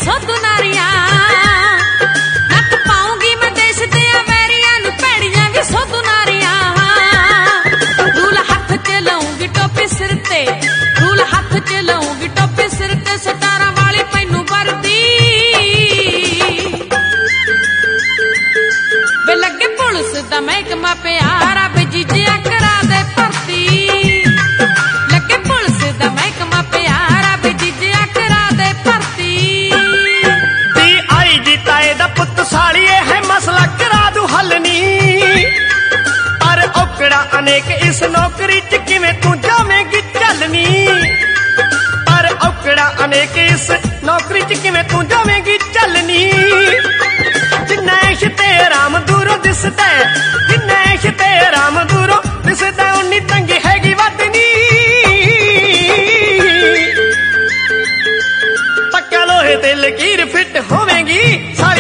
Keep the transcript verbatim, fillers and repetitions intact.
सोधू नारियां नक पाऊंगी मैं देश दे अमेरिया नु पैड़ियां भी सोधू नारियां रूल हाथ च लाऊंगी टोपी सिर ते रूल हाथ च लाऊंगी टोपी सिर ते सतारा वाली मैनू भरदी वे लगे पुलिस दा महकमा प्यारा वे जीजिया करा दे भर्ती लगे पुलिस दा महकमा प्यारा वे जीजिया करा दे भर्ती ती आई जी ताए दा पुत सालिए है मसला करा दू हल नी पर औकड़ा अनेक इस नौकरी च किवें तू जावेंगी चलनी पर औकड़ा अनेक इस नौकरी च किवें तू जावेंगी चलनी जिन्ना इश ते राम दूरों दिसदा जिन्ना इश ते राम दूरों दिसदा उन्नी तंगी हैगी वधनी पक्का लोहे ते लकीर फिट होवेंगी।